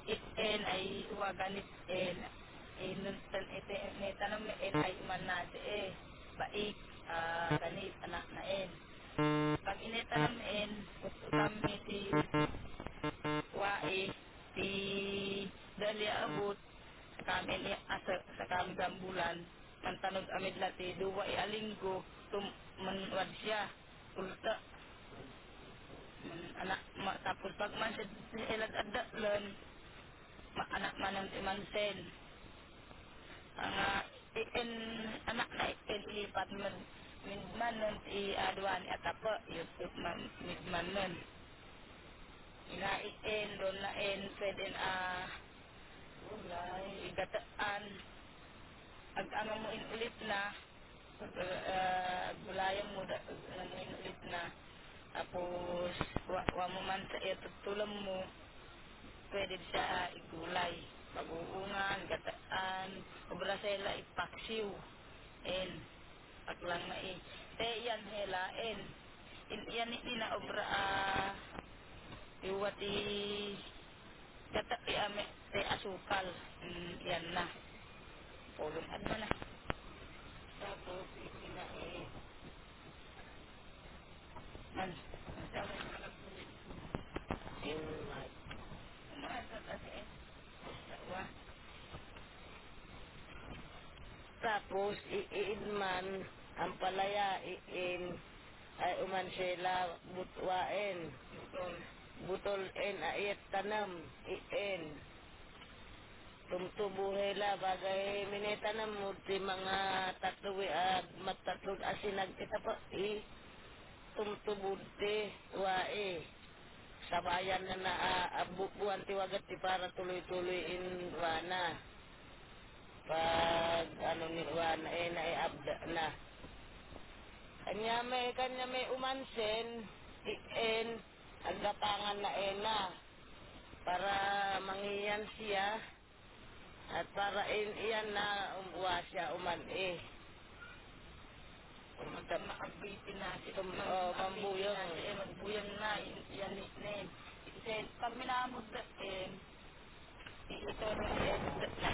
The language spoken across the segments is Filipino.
iten ay uwaganit en inuntan ite netanam en ay umanate baik ganit anak na en pag inetanam en utam iti wae ti dali abot sa kami ni asa sa kami gambulan mantanod amid lati duwa alinggo tum manwad siya ulta anak tapos pag man sa ilag adaklan anak manang imansen ang ikin anak na ikin ilipat man nun i adwan at apa YouTube man midman nun ina ikin doon na in pwede igataan ag ano mo inulit na gulayan mo ano mo inulit na tapos wa mo man sa tulam mo pwede siya igulay pag-uungan, gataan obra sila ipaksiw en paglang na te yan hela in yan iti na obra iwati gata ame te asukal yan na pulong at na tapos ina man tapos iidman ang palaya ay uman sila butwaen butol en ayat tanam ien tumtubuhela bagay minitanam mo ti mga tatluwi at matatlod asinag kita pa tumtubud ti wae sabayan na abubuan ti wagat ti para tuloy-tuloy in wana pag ano ni wana naiabda na kanya may umansen ien agapangan na na para mangiyan siya at para iyan na umuwa siya uman makabitin natin mambuyang mambuyang na yan nin pag minamod ito na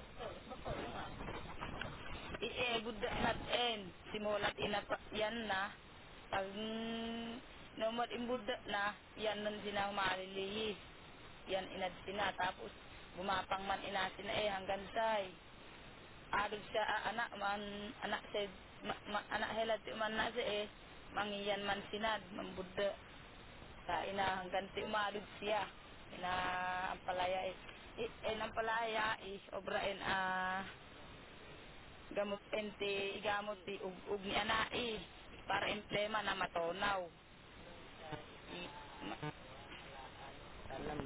iegud natin simulat inapa yan na pag nomor imbuda na yan nun sinang maliliis yan inad sina tapos bumapang man inasin hanggang say adog siya anak man anak sa anak helad ti man na siya mangiyan man sinad mambuda sa ina hanggang ti umadog siya ina ang palaya ang palaya obra gamot ente igamot ti ug ni anai para emplema na matonaw talam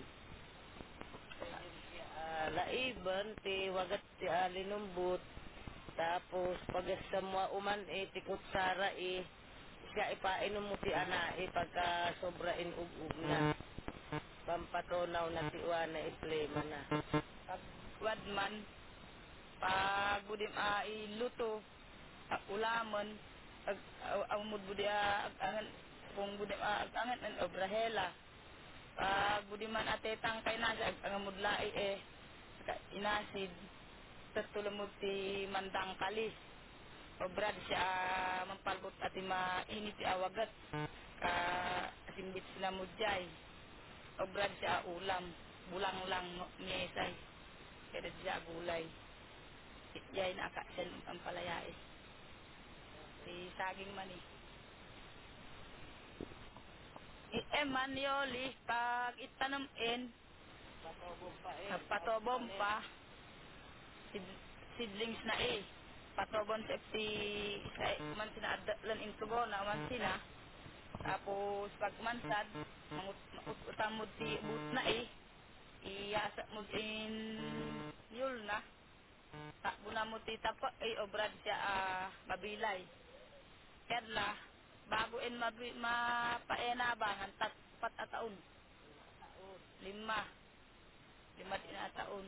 laiban ti wagat ti alinumbut tapos pag samwa uman ti kutsara siya ipainom mo ti anai pagka sobra ug na pampatonaw na ti wana emplema na pag wad man pag budim iluto ulaman amud budi agangan kung budi agangan an obrahela pag budi man atetang kay nasa angamud lai inasid tatulumod ti mandang kalis obrad siya mampalbot at mainit ti awagat ka simbit sila mudjay obrad siya ulam bulang lang nyesay kaya siya gulay yay na akasen ang palayais si saging mani eman yoli pag itanamin patobong pa seedlings na patobon safety sa man sinaadlan intubo na man sina tapos pag mansad utamod ti but na iyasa mo in yul na takbo na mo ti tapa obrad siya mabilay kerla bago mapaena ba hantat pat ataon lima din ataon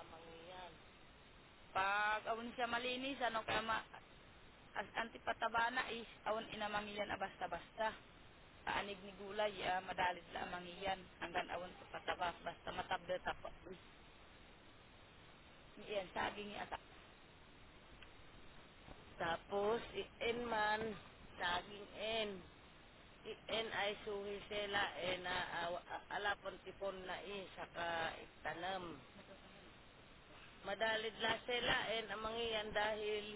pag awon siya malinis ano kaya as antipataba na awon inamangiyan basta-basta Aanig ni gulay, madalit la mangiyan. Hanggang awan to pataba, basta matabda tapa. Iyan, saging ata. Tapos, in man, saging in. In ay suhi sila, na alapon tipon na saka itanam. Madalid la sila, ang mangiyan dahil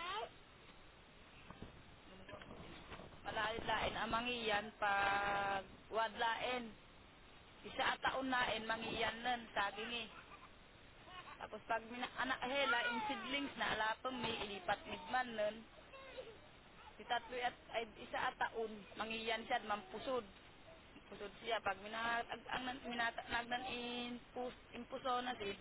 Malalit lain ang mangiyan pag wadlain. Isa ataon nain, mangiyan nun, saging eh. Tapos pag anak hela, in seedlings na alapang may ilipat midman nun. Si tatlo at ay isa ataon, mangiyan siya, mampusod. Pusod siya, pag minatagnan in puso na sid,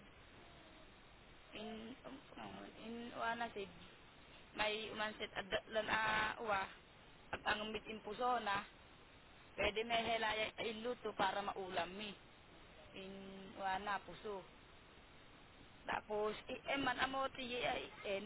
in na sid, may umansit adlan uwa, pag ang mit in puso na, pwede may helaya iluto para maulam mi. In na puso. Tapos, man amoti en,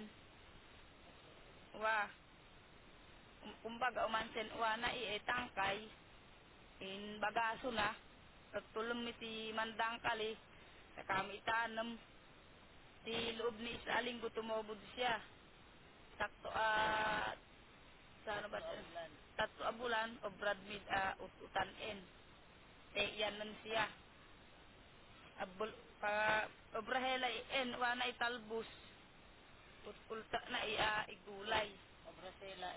wa, kumbaga umansin na tangkay, in bagaso na, pagtulong mi ti mandang kali, sa kami itanam, ti loob ni isa linggo tumobod siya. Sakto sa ano ba siya? Tatlo a bulan, o brad mid utan en. Yan nun siya. Abul, obrahela en, wana italbus. Ulta na igulay. obra sila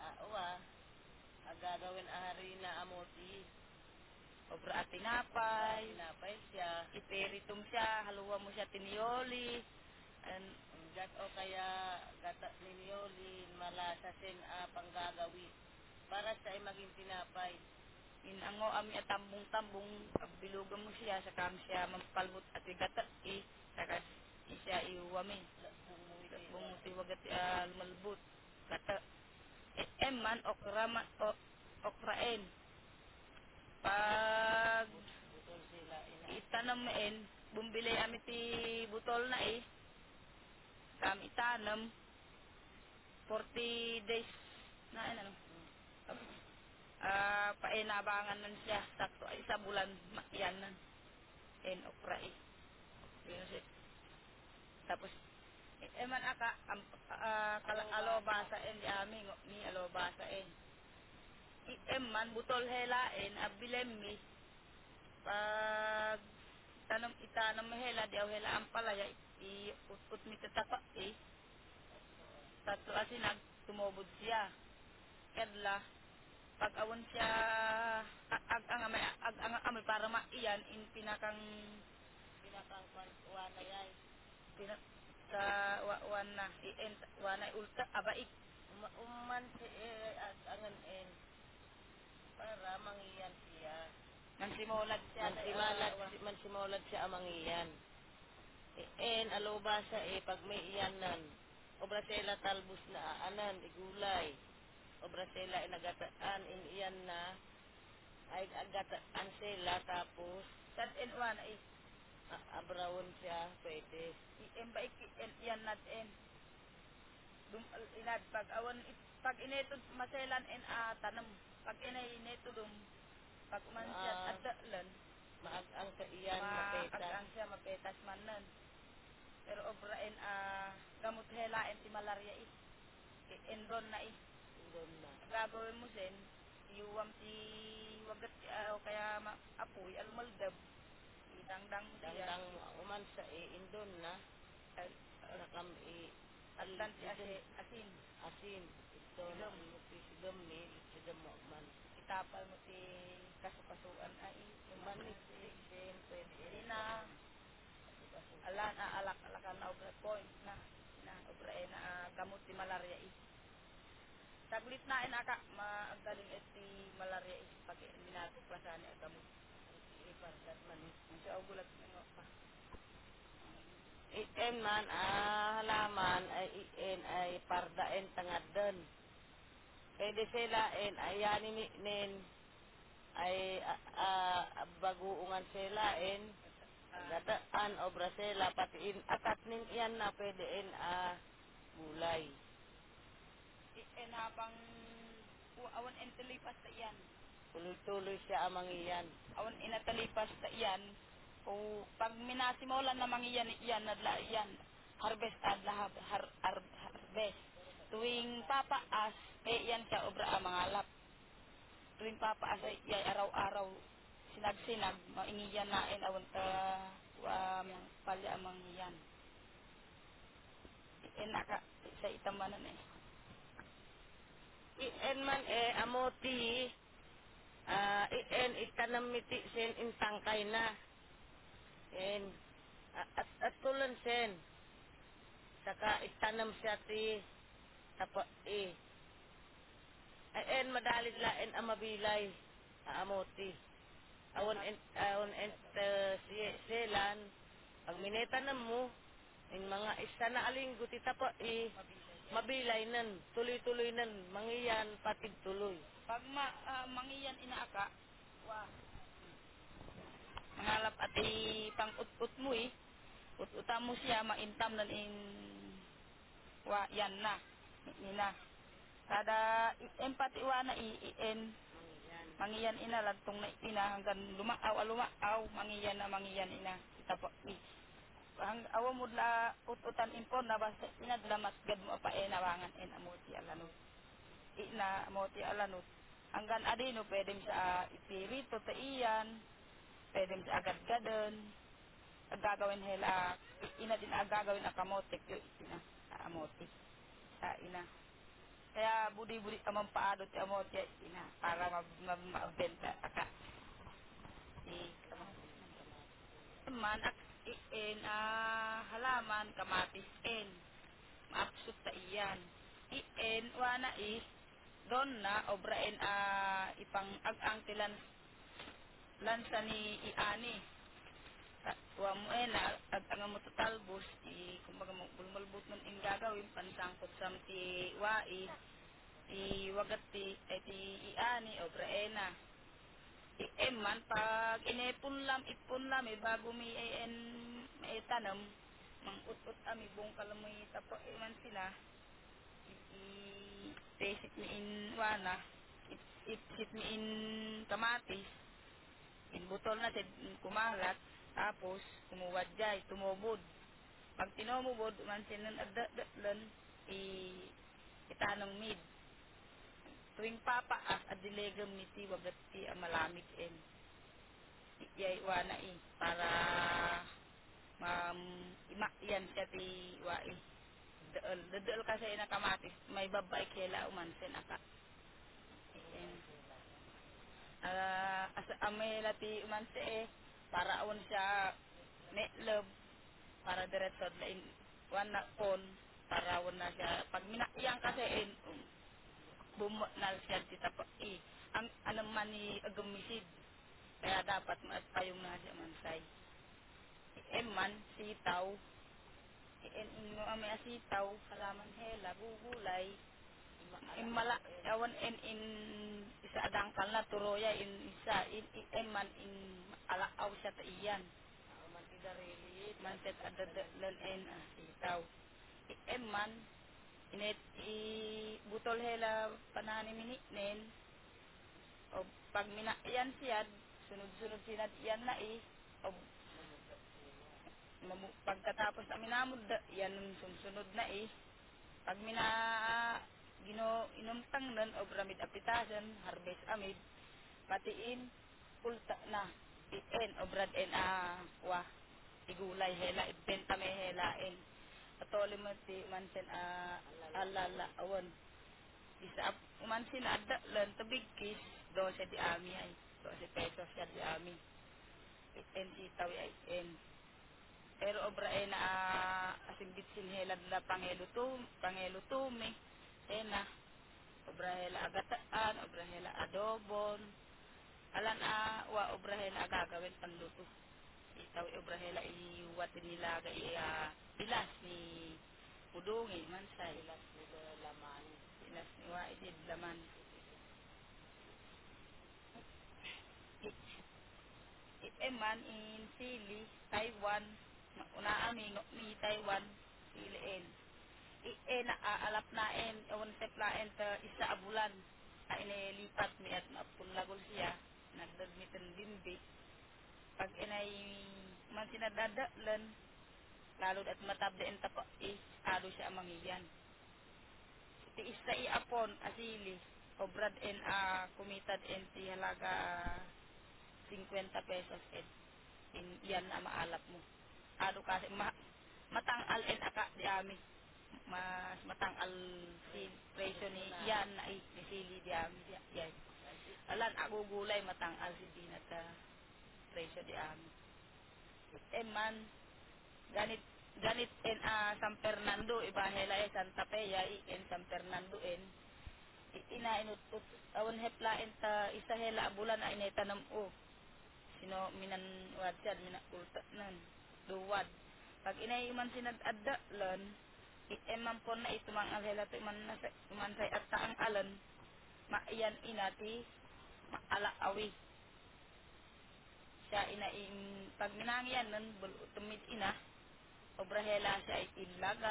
gagawin harina amoti. Obra at tinapay. Tinapay siya. Iperitum siya, haluwa mo siya tinioli. And, O kaya gata ninyolin, malasasin panggagawi. Para sa ay maging tinapay. inango ami at tambong-tambong, bilugan mo siya, saka siya mampalbot at igatat saka siya iuwami. Bumuti wagat lumalbot. Kata, man, okraen. Pag Butol sila itanam bumili ami ti butol na kami itanam, 40 days na ano, painabangan nun siya, sakto ay sa bulan, yan nan, okra Yun siya. Tapos, man aka, alobasa yami, ni alobasa man, butol helain, abilem mi, pag itanam hela, di hela ang palaya, ut mi tatapa tatlo asinag, tumobod siya. Kadla, pag awon siya, ag-ang para maiyan, in pinakang wana yay. pinak, sa wan na, wana ulta, abaik. Uman si angan para mangiyan siya. Nansimolad siya. Mansimolad siya amangiyan. Alobasa pag may iyanan. Obra sila talbos na aanan, igulay. Obra sila nagataan, iyan na, ay agataan sila, tapos Sad wana abrawon siya, pwede. baik, yan natin. Inad, pag awan, pag inetod maselan tanam. Pag ineto pag uman siya adalan, Maagang ka iyan, mapeta. maagang siya mapetas man nun. Pero obra gamot hela ti malaria enron na Doon na. gagawin mo sin, iuwam ti wagat o kaya apoy, almaldab, idangdang mo siya. Dangdang uman sa indon na. Nakam Atlan ti asin. asin. Ito na sigam ni, sigam mo man. Itapal mo ti kasukasuan yung Man man ni sin, pwede Di na, alan, alak-alakan na obra point na obra gamot ti malaria Taglit na aka, maagaling ti malaria pag minatuklasan gamot. Ipardat man. Siya o gulat nga pa. Man, halaman ay pardaen tangad doon. Pwede sila ayanin ay baguungan sila gataan obra sila pati atat nin iyan na pwede gulay. Napang awan entilipas ta yan. Tuloy-tuloy siya ang mangiyan. Awan inatalipas ta iyan. O pag minasimulan na mangiyan iyan, nadla iyan, harvest adla harvest. Tuwing papaas, iyan siya obra ang mangalap. Tuwing papaas ay iyay araw-araw sinag-sinag, maingiyan nain awan ta palya ang mangiyan. Naka sa itamanan eh. En man amoti en itanam miti sen intangkay na. En at tulan sen. Saka itanam siya ti tapa en madalid laen amabilay amoti. Si selan pag minetanam mo in mga isa na alinggo ti tapa mabilay nan tuloy-tuloy nan mangiyan patig tuloy. Pag mangiyan inaaka, wa, mangalap ati pang ut-ut mo eh. Ut-utam mo siya, maintam nan in wa yan na. Nina. Kada empati wa na en mangiyan ina lagtong na ina hanggang lumaaw mangiyan na mangiyan ina. Itapo hang awa mo la ut-utan impon na basta inadlamat gad mo pa nawangan en amoti alanot. Ina amoti alanot. Hanggang adino pwede sa ipirito ta iyan, pwede sa agad-gadan, agagawin hela, ina din agagawin akamote, yung ina, amote, sa ina. Kaya budi-budi ka mampaadot yung amote, ina, para mabenta aka. Man, halaman, kamatis, maapsut ta iyan. Wana doon na, obrain, ipang ag-ang tilan lansa ni iani. Wa mo na ang mo totalbos kumbaga mo bulmalbot nun in gagawin pansangkot sa ti wai wagat ti iani o braena eman pag ipon lam bago mi tanam mang-ut-ut ami bong kalamoy tapo man sila tesit mi in wana ipsit mi in kamatis inbutol na siya kumalat tapos kumuwadjay tumubod pag tinumubod man siya nun adlan itanong mid tuwing papaas at dilegam niti wagat ti malamig iyay wana para imakyan siya ti wai daal kasi na kamatis may babay kela umansin aka asa amela ti umansi para awan siya metlab para diretso lain wan na kon para awan na siya pag minakyan kasi bumot na siya ti tapa ang anam man ni agamisid kaya dapat maatpayong na siya mansay man sitaw ino amay asitaw halaman hela gugulay mala awan isa adangkal na turoya isa man alaaw siya ta iyan manset adadalan sitaw man butol hela panani minitnen o pag minaiyan siya sunod-sunod sinad iyan na o pagkatapos na minamod yan sunod na pag inumtang nun o bramid apitasan harvest amid patiin kulta na o brad wa igulay hela ibenta may helain atoli mo ti mansen alala awan isa mansin adda lan tabigkis 12 di ami ay 12 pesos ya di ami sitaw ay pero obra na asimbit sinhelad na pangelutume na obra hela agataan obra hela adobon alan wa obra hela agagawin panluto itaw obra hela iwatin nila bilas ni pudungi mansay bilas ni wa idid laman man in Sili Taiwan una ami ni Taiwan sili na aalap naen awan teplaen ta isa a bulan ay inilipat mi at mapulagol siya, nagdadmitan bimbi. Pag inay man sinadadalan, lalo at matabda en tapa ado siya amangiyan. Ti isa iapon asili, obrad en kumitad en ti halaga 50 pesos in yan na maalap mo. Ado kasi matangal en aka di ami. Mas matangal si presyo ni yan na ni sili di ami. Yan. Alan ako gulay matangal si dinat ka presyo di ami. Man ganit ganit en San Fernando ibahela Santa Fe ya en San Fernando en ina inutut awan hepla en ta isa hela bulan ay netanam o sino minan wad sad mina ulta nan duwad pag inay man sinad-adda lan emang pon na ito mang alhela to man say at taang alan maiyan inati maala awi siya ina in pag minangyan nan tumit ina obrahela siya ay ilaga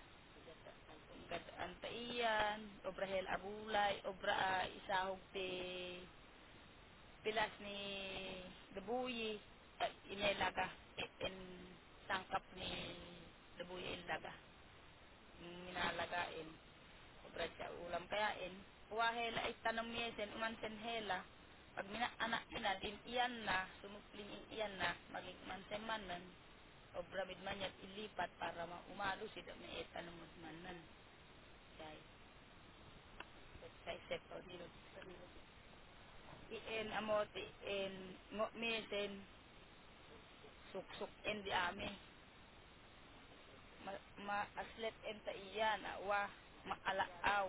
antaiyan obrahel abulay obra isahog ti pilas ni debuyi inilaga in tangkap ni debuyi ilaga minalagain obrad siya ulam kayain wahela ay tanong miyesen umansen hela pag anak ina din iyan na sumupling iyan na maging mansemanan obra midman yat ilipat para umalo sida may tanong manan kay sep o dilo ien amoti en ngo miyesen suksuk en di ami aslet en ta iyan wa maalaaw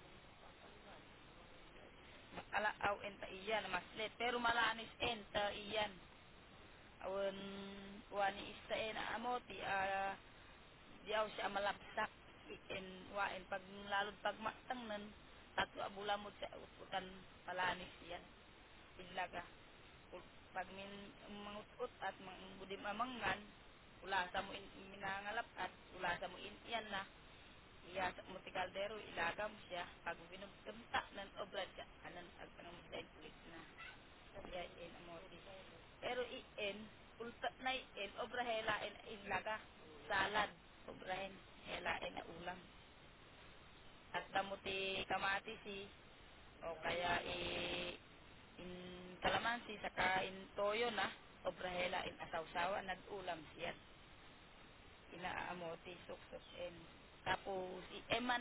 alaaw enta iyan maslet pero malanis enta iyan awan wani isa en amoti diaw siya malapsak en waen pag lalod pag matang nan tatlo abulamot sa utan palanis yan ilaga pag min mangutot at budim amangan ulasa mo minangalap at ulasa mo iyan na iya muti kaldero ilagam siya pag binugtunta nan obrad ka anan ag anong kulit na iya in amoti pero ien ulta na ien obra helain ilaga salad obrahin helain na ulam at tamuti kamati si o kaya in kalamansi saka in toyo na obra helain asawsawa nag-ulam siya inaamoti suksok en tapos eman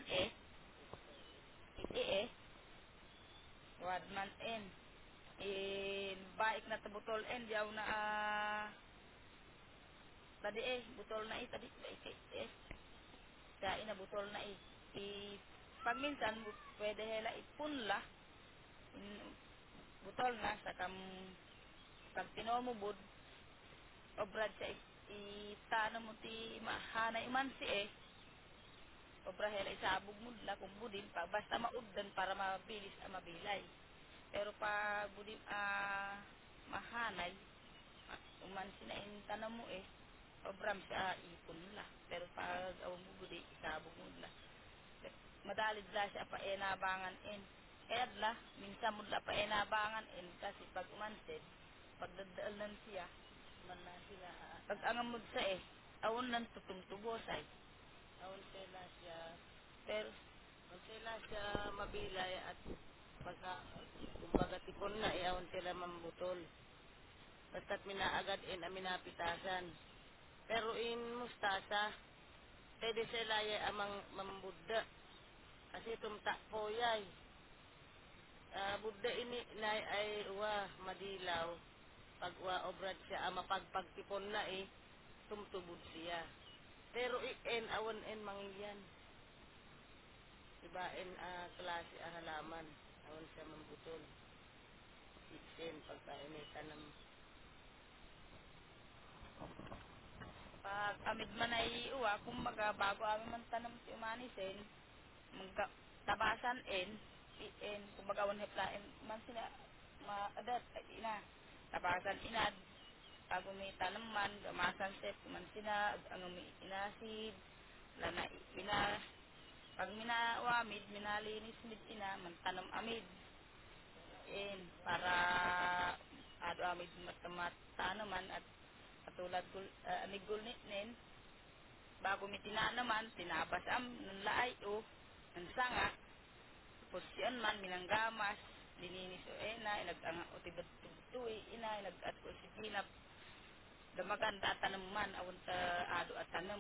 wadman en baik na tabutol en diaw na tadi butol na tadi baik dai na butol na pag minsan pwede hela ipunla butol na sa kam pag tinomubod obrad sa itano mo ti mahana iman si obra hela isabog mo la kung budin pa basta mauddan para mabilis mabilay pero pag budin mahanay uman sinain tanam mo obram sa ipon la pero pag awang mo budi isabog mo la madalid la siya pa enabangan kaya la minsan mo la pa enabangan kasi pag umansin pagdadaalan siya man na sila pag angamod sa awon lang tutumtubosay awon sila siya pero awon sila siya mabilay at pagka kumbaga tipon na awon sila mambutol basta't minaagad aminapitasan pero in mustasa pwede sila amang mambudda kasi tumta po yay budda ini nay ay madilaw pag obrad siya mapagpagtipon na tumtubod siya pero awan mangyan iba klase halaman awan siya mambutol pagka tanam pag amid man ay kumbaga bago amin man tanam si umanisen tabasan kumbaga wan heplaen man sila maadat ina tabasan inad bago may tanam man gamasan set man sina ang inasid lana ina pag minawamid minalinis mid ina man tanam amid in para ado amid matemat tanaman at katulad ni gulnit bago mi tinanaman tinabas am ng laay o ng sanga tapos yan man minanggamas lininis o ena inag-anga o tibad-tibtuy ina inag-at ko si tinap damaganda tanam man awan ta ado at tanam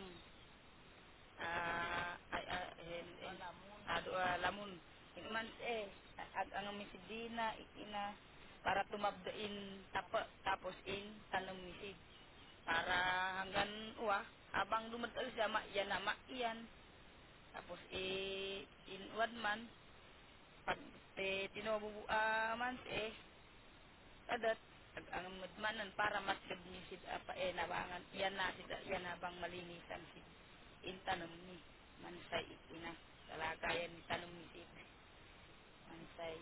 ado lamun inuman ag ang misidina ina para tumabdain tapos in tanam misid para hanggang habang dumadal siya yan na iyan tapos inwad man pag tinububuaman adat ang madmanan para matlab ni sid apa nabangan yan na sid yan habang malinisan sid intanom ni mansay ina talagayan ni tanom ni sid mansay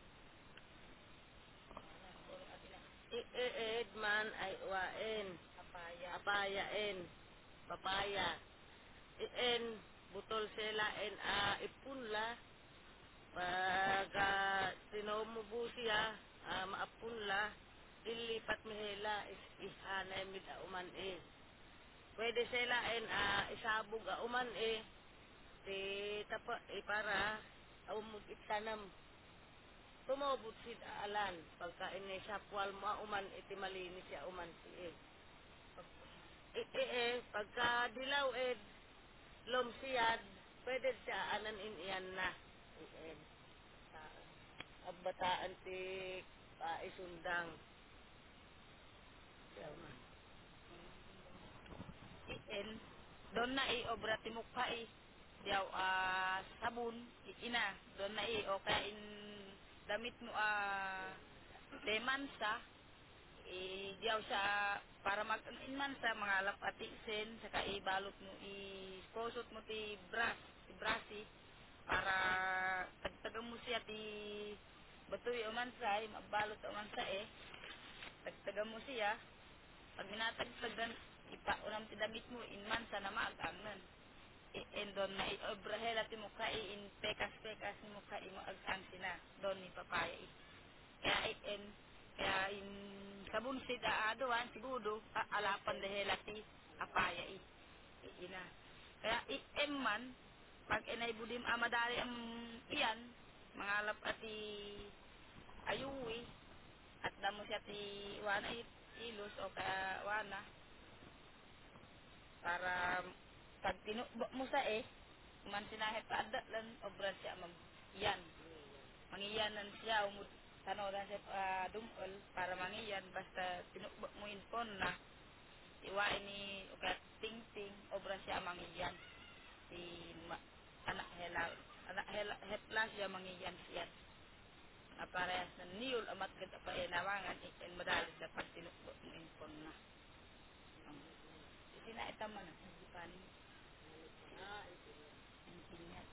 Ied man ay uwain, papaya apayain, papaya. Ien, butol sila en ipunla, pagka tinumubo siya, maapunla, ilipat mihela, ihanay mid uman Pwede sila en isabog uman ti tapa para umog itanam. Tumobot si alan, pagka inisapwal mo uman iti malinis siya uman pagka dilaw lomsiyad, pwede siya anan iyan na. Ien, bataan ti isundang. en doon na obra timukha diyaw sabon ina doon na o kaya in damit mo demansa diyaw siya para mag inmansa mga lapatisen saka ibalot mo iposot mo ti brasi para tagtagan mo siya ti batoy o mansay mabalot o mansa tagtagan mo siya pag minatagtagan ipaunam ti damit mo inmansa na maagangnan don na obrahela ti mukha in pekas-pekas ni mukha mo agkang sina don ni papaya kaya kaya in sabon si aadoan siguro alapan dahela ti apaya ina kaya man pag inay budim amadari ang iyan mangalap ati ayuwi at damo siya ti wana ilos o kaya wana para pag tinukbo mo sa man sinahit pa adda lan obra siya mag iyan mangiyanan siya umut sanoran siya dumol para mangiyan basta tinukbo mo inpon na iwain ni o kaya ting obra siya mangiyan si anak hela hetla siya mangiyan siya na parehas na niyol amat ganda pa nawangan madalit na pag tinukbo mo inpon na sinaita man hindi pa ni ingat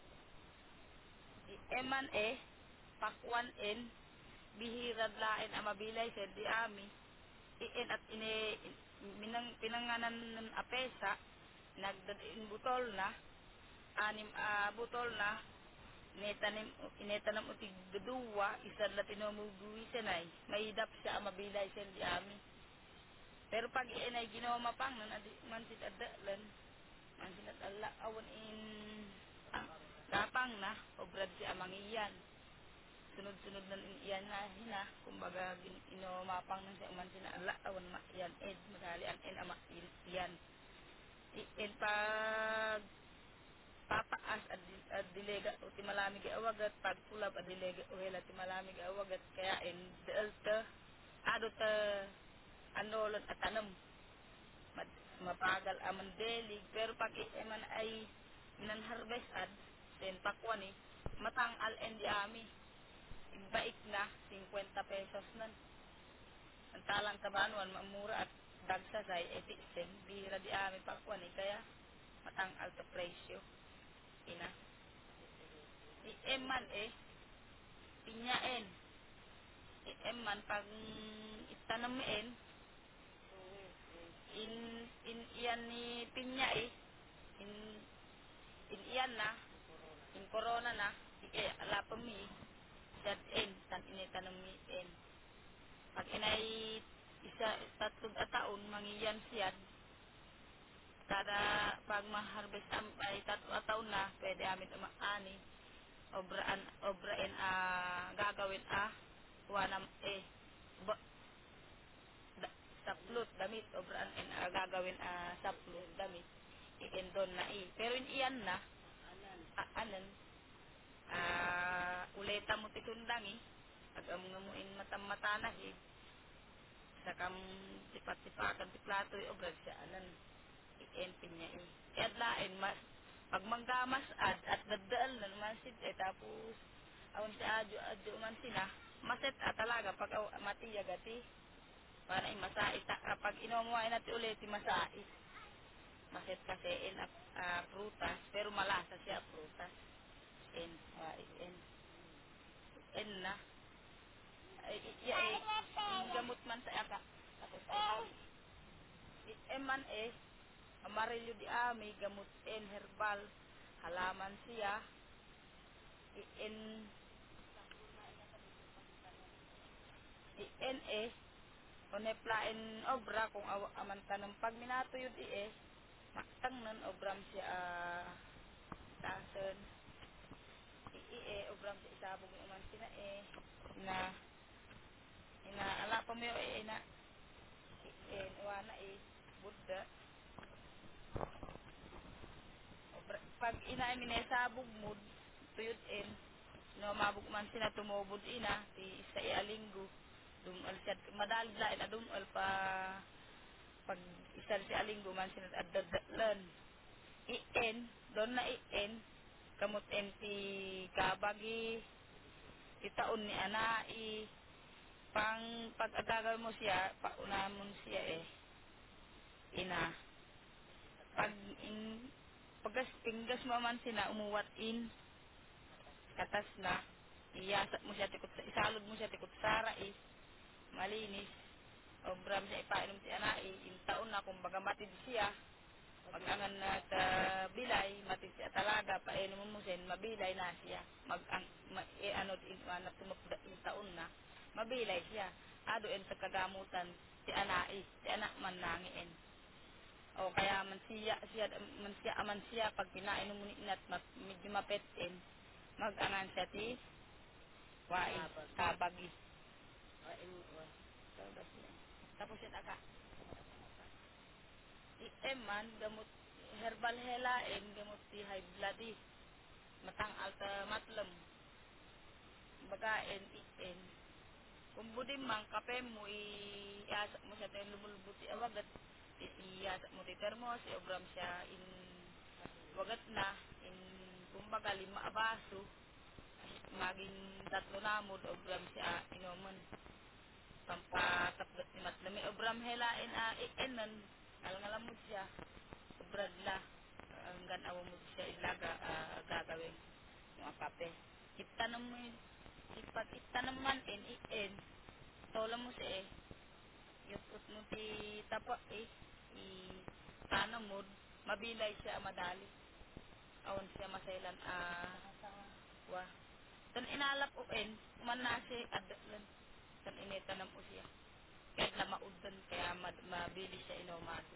eman pakwan bihirad lain ang mabilay sa di ami at pinanganan ng apesa nagdadin butol na anim butol na inetanam utig duduwa isad la tinumubuwi sanay may dap siya ang mabilay sa di ami pero pag ay ginawa mapang nun man sit adalan man sinat ala awan gapang na obrad siya mangiyan sunod-sunod na iyan na hina kumbaga inomapang ng siya man sinala awan ma iyan madali ang ama iyan pag papaas at dilega o timalamig awagat pag pulab at dilega o hela timalamig awagat kaya delta ado ta andolon at tanam mapagal aman delig pero pag man ay minan harvest then pakwan matang al di ami baik na 50 pesos nan ang talang tabanuan mamura at dagsa say sen bira di ami pakwan kaya matang alto presyo ina man pinyaen man pag itanam in iyan ni pinya in iyan na in corona na ala pa mi siya tan initanong mi pag inay isa tatlong taon mangiyan siya kada pag ma-harvest ay tatlo taon na pwede amin umaani obrain gagawin wanam ba- saplot damit obraan gagawin saplot damit iendon na pero iyan na anan uleta mo tisundang ag amungamuin matamata na sakam tipat-tipakan ti plato obrad siya anan ienpin niya iadlain mas pag manggamas at dadal na naman tapos awan si adyo man sina maset talaga pag matiya gati para masait pag inomuhay natin ulit masait maset kasi prutas pero malasa siya prutas in in na gamot man sa aka tapos man amarillo di may gamot herbal halaman siya in oneplain obra kung amanta ng pag minatuyod maktang nun obram siya tason obram siya isabog ng uman sina na ala pa mo na iwana Buddha pag ina minesabog mo tuyod no mabog man sina tumubod ti isa alinggo dumal siya madali lain dumal pa pag isa si alinggo man sina adadlan doon na kamot ti kabagi itaon ni anai pang pag-agagal mo siya paunamon siya ina pag pinggas mo man sina umuwat katas na iyasat mo siya tikot isalod mo siya tikot sara malinis obram siya ipainom si anai taon na kumbaga matid siya mag-angan na bilay matid siya talaga painom mo siya mabilay na siya ano tumupda taon na mabilay siya sa kagamutan si anai si anak man nangiin o kaya man siya aman siya pag pinainom mo ni inat medyo mapetin mag-angan siya ti wai tabagi tapos yun man gamot herbal helain gamot ti high blood matang alta matlem bagain kung budim mang kape mo iasa mo siya tayo lumulbuti awagat iasa mo ti termos obram siya wagat na kumbaga 5 baso maging 3 namod obram siya inuman pampatapdat ni matlami obram helain ienan alangalamod siya obrad la hanggang awa mo siya ilaga gagawin mga kape itanam mo ipag itanam man tola mo siya yutut mo ti tapa tanam mo mabilay siya madali awan siya masailan wa tan inalap man na siya adlan tan initanam o siya kahit na maudan kaya mabili siya inomado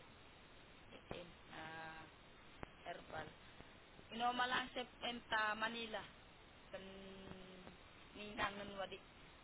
herbal inoma lang siya Manila kan ninangan wadi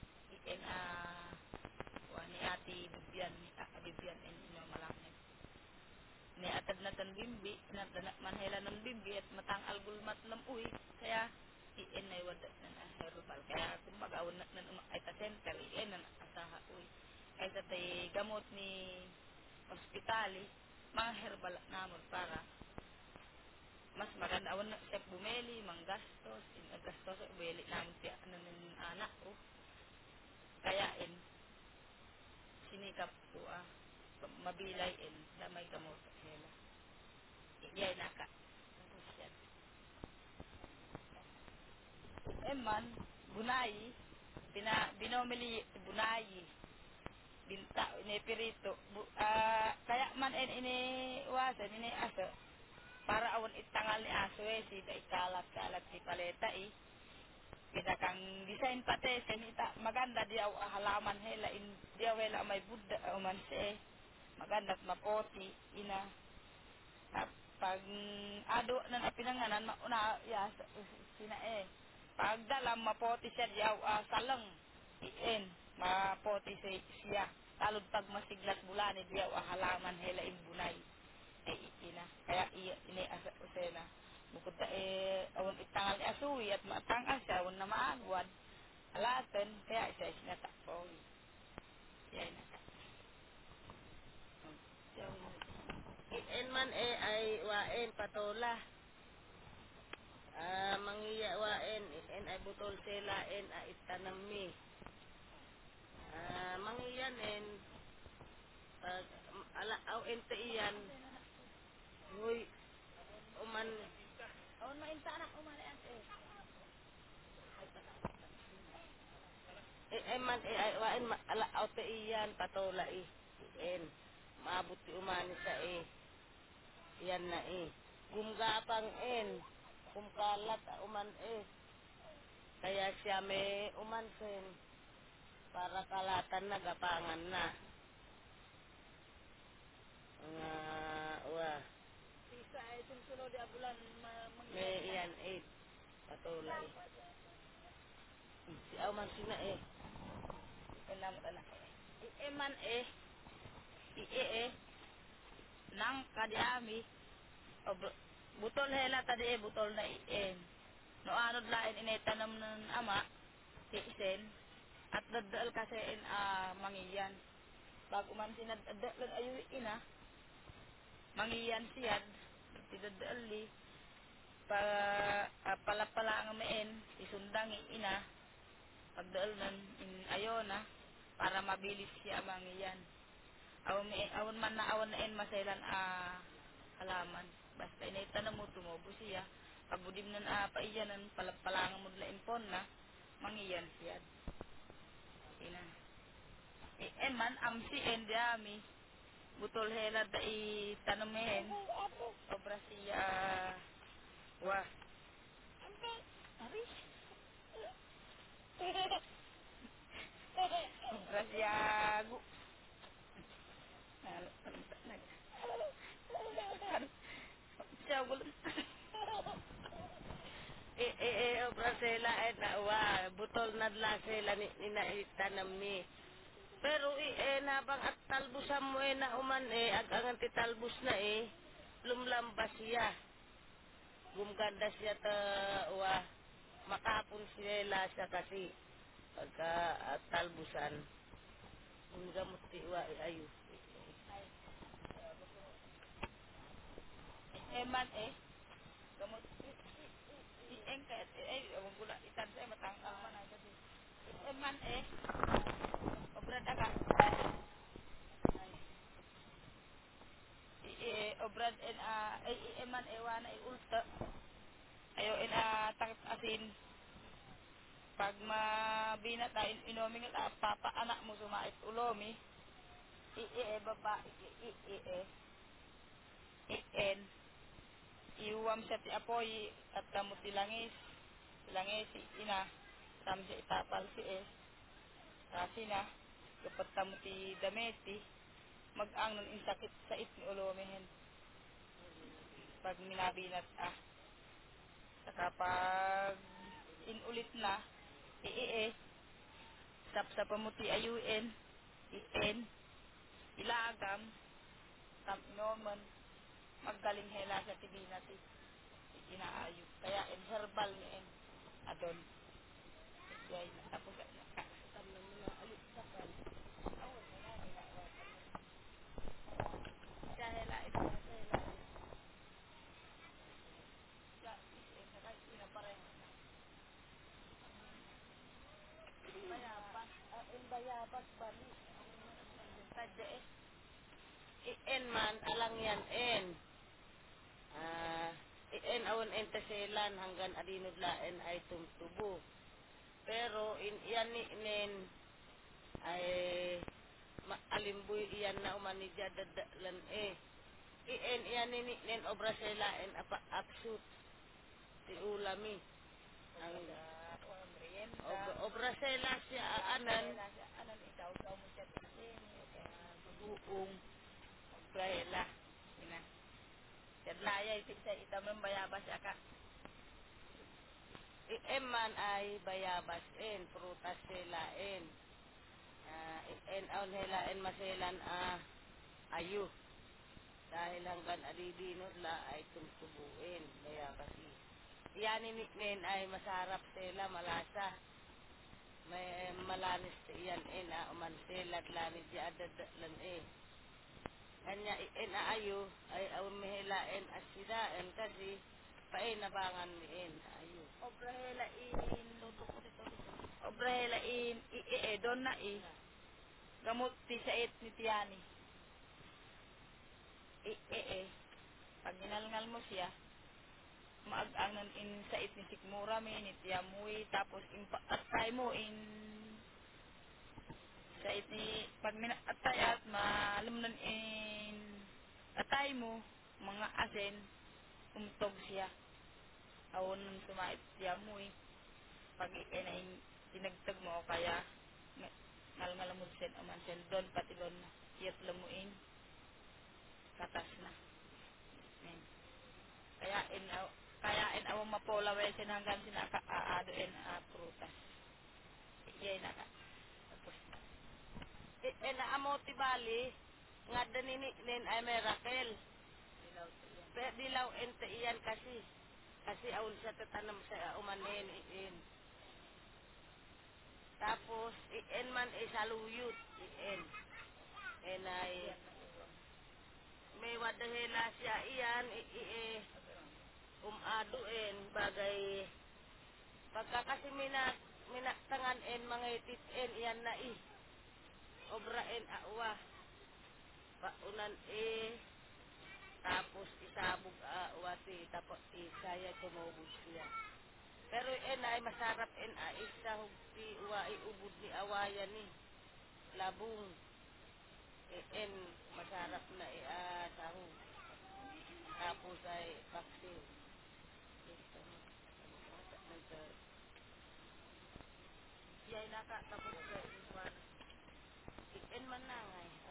ni ati Bibian inoma lang ni atad na tan bimbi na manhela ng bimbi at matang algulmat lam kaya na wada na herbal kaya kumbaga awan na ay ta center na asaha kaya sa tay gamot ni hospitali mga herbal namon para mas maganda awan na siya bumeli manggastos gastos bumeli namin siya anak ko kaya sinikap ko mabilay na may gamot hela iyay naka man bunayi binomili bunayi binta ini pirito kaya man iniwasan ini aso para awan itangal ni aso sida ikalat-kalat si paleta Pinakang design pati senita maganda diaw halaman hela in diaw hela may Buddha man se maganda at mapoti ina at pag ado na pinanganan mauna ya sina pag dalam mapoti siya diaw salang ien mapoti siya talod pag masiglat bulani diaw halaman hela in bunay ina kaya iya ini asa usena bukod ta awan itangal ni asuwi at matangal siya awan na maagwan alaten kaya siya sinatakpo siya na En man ay waen patola. Mangiya waen en ay butol sela en ay itanam mi. Mangiyan en pag ala aw ente iyan huy uman awan mainta anak umali ante man ay waen ala aw te iyan patola en maabuti umani sa yan na gumgapang en kumkalat uman kaya siya may umansen para kalatan na gapangan na nga wa sisa ay sunsunod ya bulan mangiyan may na iyan patulay si aw man sina penamot anak man nang kadiami butol hela tadi butol na no anod lain inetanam ng ama isen at dadal kasi mangiyan bago man sinadadal ayu ina mangiyan siyad tidadal li pa palapala ang meen isundang ina pagdal nun in ayona para mabilis siya mangiyan awan man na awan na maselan halaman basta inaitanam mo tumubo siya pabudim nun paiyanan palapalangan mo la impon na mangiyan siya ina man amsi endiami butol hela da itanamehen obra siya wa aris obra siya gu siya gulun obra sela na wa butol nadla sela ni na itanam ni pero nabang at talbusan mo na uman agangan ti talbus na lumlambas siya gumganda siya ta wa makapon sila siya kasi pagka talbusan kung gamot ti wa ayo man gamot engket awang gula itan sa matangkal man ay kasi man obra daga obrad en man ewana ulta ayo en takip asin pag mabinat na inoming papa anak mo sumait ulomi baba en iuwam sa ti apoy at kamot tilangis ina tam sa itapal si kasi na kapat kamot ti dameti mag-ang nun insakit sa it ni ulomihin pag minabinat saka pag inulit na sap sa pamuti ayuin ien ilagam tam inoman maggaling hela sa tibina ti inaayo kaya herbal ni adon yay tapos tam na muna alit sakan siya hela siya saka pareho bayapas bayapas bali tadya man alang yan awan ente selan hanggang adinod laen ay tumtubo pero yan ni nen ay alimboy iyan na umanidya dadalan iyan ni nen obra sela apa aksut ti ulami ang Obra sela siya anan. anan itaw daw mo siya buong Brahela. Ina. Kadlaya sa itam ng bayabas aka. Eman ay bayabas en, prutas selain. En aun helain maselan ayu. Dahil hanggang adidinod la ay tumtubuin, bayabas iyan iniknen ay masarap sila, malasa. May malanis iyan umanselat lanit di adadlan Kanya en ayu ay aun mehelain asidaen kasi painabangan mi en ayu. Obrahela in tutok ko dito. Obrahela in doon na gamot ti sa ni Tiani. Pag ginalngal mo siya, maag-anon in sa ni Sikmura mi ni Tiamuy tapos atay mo in sa ni pag atay at malumnan in atay mo mga asin umtog siya awon nung sumait Tiamuy pag inay tinagtag mo o kaya ngalngalamod sen aman sen doon pati doon iyat lamuin katas na men kaya in awang mapola wesen hanggang sinaka aadoin prutas iyay naka tapos En amoti bali nga daniniknen ay miracle. dilaw sa iyan Pero dilaw ente iyan kasi aun sa tatanam sa umanen in. Tapos en man saluyot en ay iyan na iwan may wadahela siya iyan ado bagay pagka kasi minaktangan en mga itit iyan na obra awa paunan tapos isabog wati tapos isaya tumubog siya pero ay masarap isa hugti uwa ubod ni awayan ni labong en masarap na sahog tapos ay baksin iyay naka tapos sa iwan en man na ngay